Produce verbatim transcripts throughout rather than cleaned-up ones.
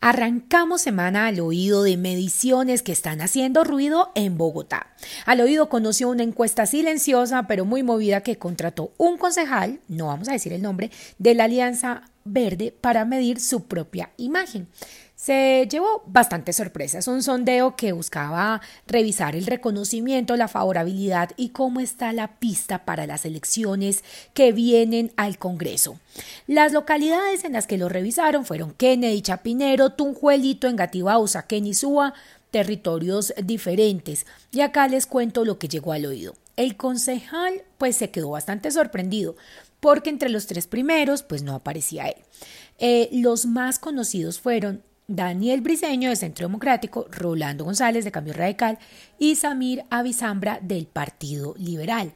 Arrancamos semana al oído de mediciones que están haciendo ruido en Bogotá. Al oído conoció una encuesta silenciosa pero muy movida que contrató un concejal, no vamos a decir el nombre, de la Alianza Verde para medir su propia imagen. Se llevó bastantes sorpresas, un sondeo que buscaba revisar el reconocimiento, la favorabilidad y cómo está la pista para las elecciones que vienen al Congreso. Las localidades en las que lo revisaron fueron Kennedy, Chapinero, Tunjuelito, Engativá, Usaquén y Suba, territorios diferentes. Y acá les cuento lo que llegó al oído. El concejal pues se quedó bastante sorprendido porque entre los tres primeros pues no aparecía él. Eh, los más conocidos fueron Daniel Briceño de Centro Democrático, Rolando González de Cambio Radical y Samir Avisambra del Partido Liberal.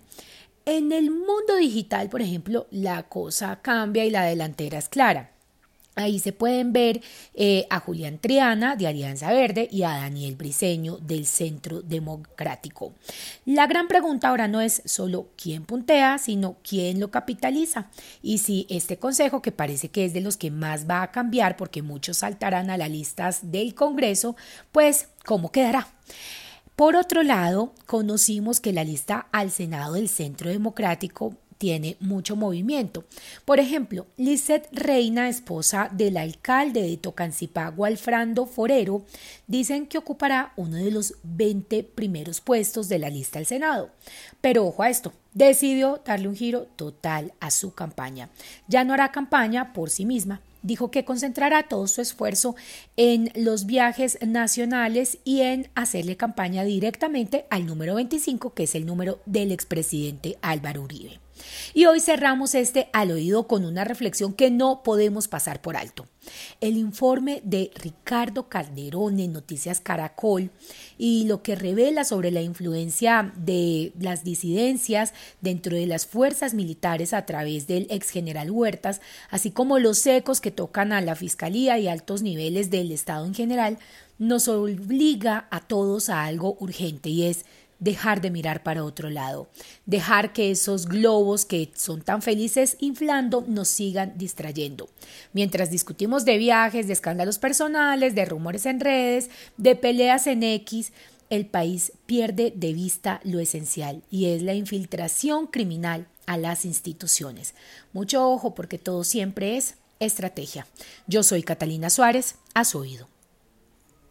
En el mundo digital, por ejemplo, la cosa cambia y la delantera es clara. Ahí se pueden ver eh, a Julián Triana de Alianza Verde y a Daniel Briceño del Centro Democrático. La gran pregunta ahora no es solo quién puntea, sino quién lo capitaliza. Y si este consejo, que parece que es de los que más va a cambiar porque muchos saltarán a las listas del Congreso, pues ¿cómo quedará? Por otro lado, conocimos que la lista al Senado del Centro Democrático tiene mucho movimiento. Por ejemplo, Lizeth Reina, esposa del alcalde de Tocancipá, Walfrando Forero, dicen que ocupará uno de los veinte primeros puestos de la lista al Senado. Pero ojo a esto, decidió darle un giro total a su campaña. Ya no hará campaña por sí misma. Dijo que concentrará todo su esfuerzo en los viajes nacionales y en hacerle campaña directamente al número veinticinco, que es el número del expresidente Álvaro Uribe. Y hoy cerramos este al oído con una reflexión que no podemos pasar por alto. El informe de Ricardo Calderón en Noticias Caracol y lo que revela sobre la influencia de las disidencias dentro de las fuerzas militares a través del ex general Huertas, así como los ecos que tocan a la Fiscalía y altos niveles del Estado en general, nos obliga a todos a algo urgente y es dejar de mirar para otro lado, dejar que esos globos que son tan felices inflando nos sigan distrayendo. Mientras discutimos de viajes, de escándalos personales, de rumores en redes, de peleas en X, el país pierde de vista lo esencial y es la infiltración criminal a las instituciones. Mucho ojo porque todo siempre es estrategia. Yo soy Catalina Suárez, a su oído.